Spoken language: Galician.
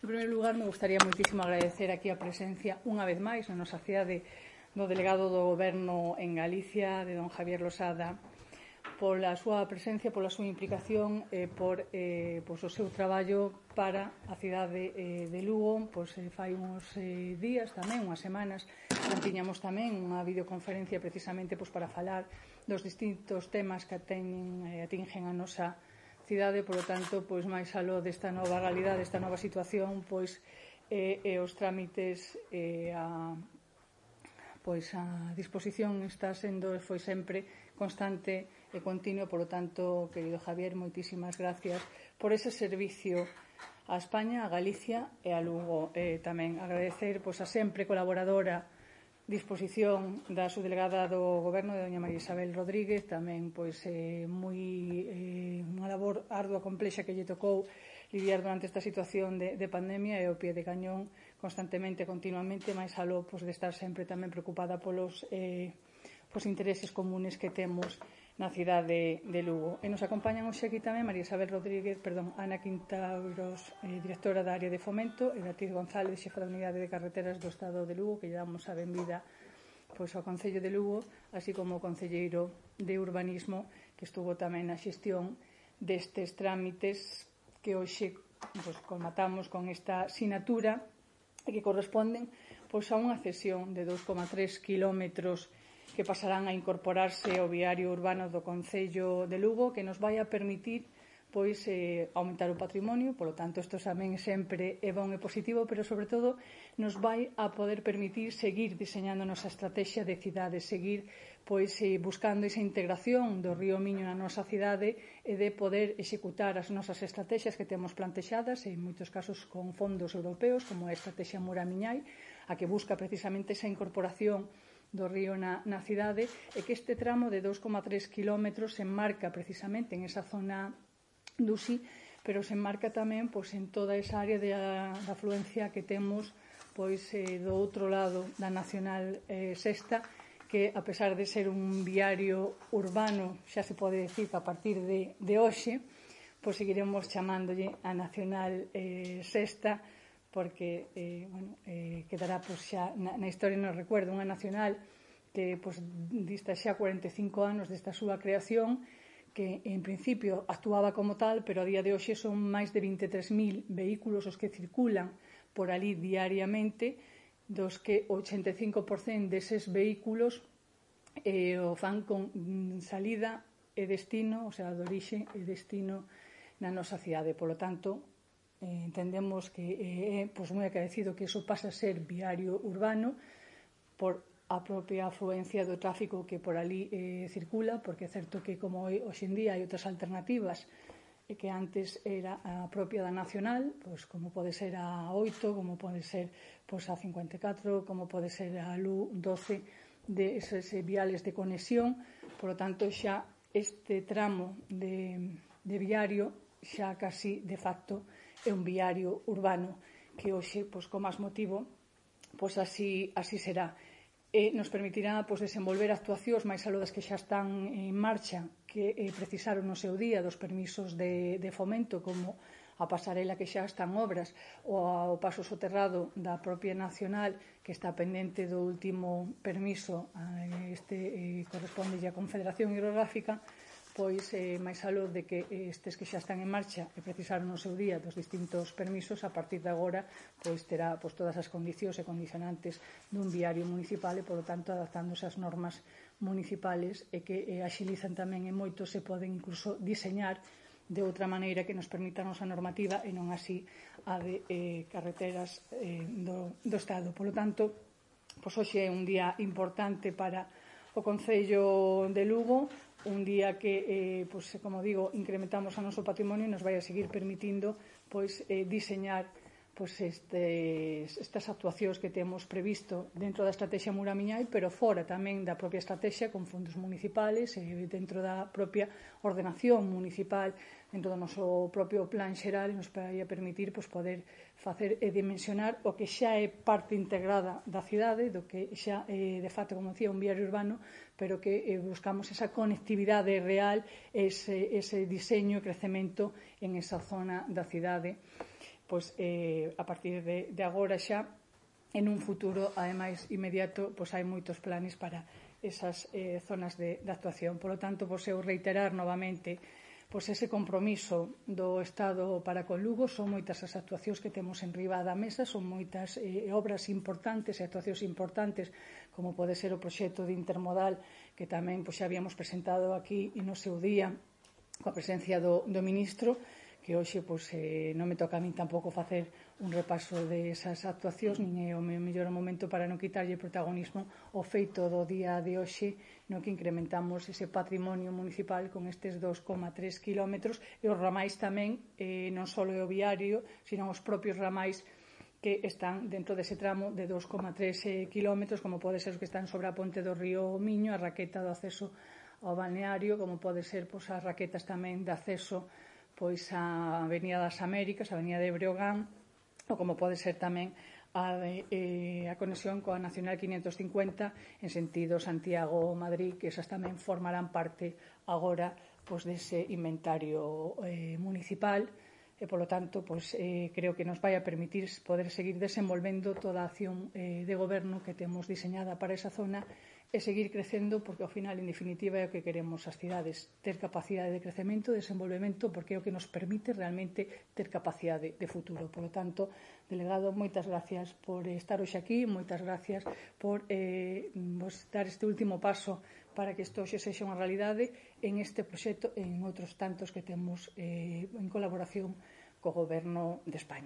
primeiro lugar, me gustaría moitísimo agradecer aquí a presencia unha vez máis na nosa cidade do delegado do Goberno en Galicia, de don Javier Losada, pola súa presencia, pola súa implicación e por o seu traballo para a cidade de Lugo. Fai uns días tamén, unhas semanas, tiñamos tamén unha videoconferencia precisamente para falar dos distintos temas que atingen a nosa cidade. Por lo tanto, máis aló desta nova realidade, desta nova situación, os trámites a disposición está sendo e foi sempre constante e continuo. Por lo tanto, querido Javier, moitísimas gracias por ese servicio a España, a Galicia e a Lugo. Tamén agradecer a sempre colaboradora disposición da subdelegada do Goberno, de doña María Isabel Rodríguez, tamén unha labor ardua, complexa que lle tocou lidiar durante esta situación de pandemia e ao pie de cañón constantemente, continuamente, máis aló de estar sempre tamén preocupada polos intereses comunes que temos na cidade de Lugo. E nos acompañan hoxe aquí tamén María Isabel Rodríguez, Ana Quintauros, directora da área de fomento, e Beatriz González, xefa da unidade de carreteras do Estado de Lugo, que lle damos a benvida ao Concello de Lugo, así como o concelleiro de Urbanismo, que estuvo tamén na xestión destes trámites que hoxe colmatamos con esta sinatura e que corresponden a unha cesión de 2,3 kilómetros que pasarán a incorporarse ao viario urbano do Concello de Lugo, que nos vai a permitir aumentar o patrimonio. Por lo tanto, isto tamén sempre é bon e positivo, pero sobre todo nos vai a poder permitir seguir diseñando a nosa estrategia de cidade, seguir buscando esa integración do río Miño na nosa cidade e de poder executar as nosas estrategias que temos plantexadas, en moitos casos con fondos europeos, como a estrategia Mura-Miñai, a que busca precisamente esa incorporación do río na cidade, e que este tramo de 2,3 kilómetros se enmarca precisamente en esa zona d'Uxi, pero se enmarca tamén en toda esa área de afluencia que temos do outro lado da Nacional Sexta, que, a pesar de ser un viario urbano, xa se pode dicir que a partir de hoxe seguiremos chamándolle a Nacional Sexta, porque quedará xa na historia, no recuerdo, unha nacional que dista xa 45 anos desta súa creación, que en principio actuaba como tal, pero a día de hoxe son máis de 23.000 vehículos os que circulan por ali diariamente, dos que 85% deses vehículos o fan con salida e destino, o sea, de orixe e destino na nosa cidade. Por lo tanto, entendemos que é moi agradecido que iso pase a ser viario urbano por a propia afluencia do tráfico que por ali circula, porque é certo que, como hoxe en día hai outras alternativas que antes era a propia da Nacional, como pode ser a 8, como pode ser a 54, como pode ser a LU12, de esos viales de conexión. Por lo tanto, xa este tramo de viario xa casi de facto é un viario urbano, que hoxe, con máis motivo, así será. E nos permitirá desenvolver actuacións máis aló das que xa están en marcha, que precisaron no seu día dos permisos de fomento, como a pasarela que xa está en obras, ou ao paso soterrado da propia Nacional, que está pendente do último permiso, corresponde á Confederación Hidrográfica. Máis aló de que estes que xa están en marcha e precisaron no seu día dos distintos permisos, a partir de agora terá todas as condicións e condicionantes dun viario municipal e, polo tanto, adaptándose ás normas municipales, e que axilizan tamén e moito, se poden incluso diseñar de outra maneira que nos permita a nosa normativa e non así a de carreteras do Estado. Polo tanto, hoxe é un día importante para o Concello de Lugo, un día que, como digo, incrementamos o noso patrimonio e nos vai a seguir permitindo diseñar estas actuacións que temos previsto dentro da estrategia Mura-Miñai, pero fora tamén da propia estrategia, con fondos municipales e dentro da propia ordenación municipal, dentro do noso propio plan xeral, nos vai a permitir poder facer e dimensionar o que xa é parte integrada da cidade, do que xa é, de facto, como decía, un viario urbano, pero que buscamos esa conectividade real, ese diseño e crecemento en esa zona da cidade. pois, a partir de agora xa, en un futuro, ademais, inmediato, pois hai moitos planes para esas zonas de actuación. Por lo tanto, pois eu reiterar novamente pois ese compromiso do Estado para con Lugo. Son moitas as actuacións que temos en riba da mesa, son moitas obras importantes e actuacións importantes, como pode ser o proxecto de intermodal que tamén pois, xa habíamos presentado aquí e no seu día coa presencia do ministro, que hoxe pois, non me toca a min tampouco facer un repaso desas actuacións, nin é o mellor momento para non quitarlle protagonismo ao feito do día de hoxe, no que incrementamos ese patrimonio municipal con estes 2,3 kilómetros e os ramais tamén, non só o viario, sino os propios ramais que están dentro dese tramo de 2,3 kilómetros, como pode ser os que están sobre a ponte do río Miño, a raqueta do acceso ao balneario, como pode ser pois, as raquetas tamén de acceso pois a Avenida das Américas, a Avenida de Breogán, ou como pode ser tamén a conexión coa Nacional 550 en sentido Santiago-Madrid, que esas tamén formarán parte agora pois, dese inventario municipal e, polo tanto, pois, creo que nos vai a permitir poder seguir desenvolvendo toda a acción de goberno que temos diseñada para esa zona e seguir crecendo, porque ao final, en definitiva, é o que queremos as cidades, ter capacidade de crecemento, de desenvolvemento, porque é o que nos permite realmente ter capacidade de futuro. Por lo tanto, delegado, moitas gracias por estar hoxe aquí, moitas gracias por dar este último paso para que isto hoxe sexa unha realidade en este proxecto e en outros tantos que temos en colaboración co Goberno de España.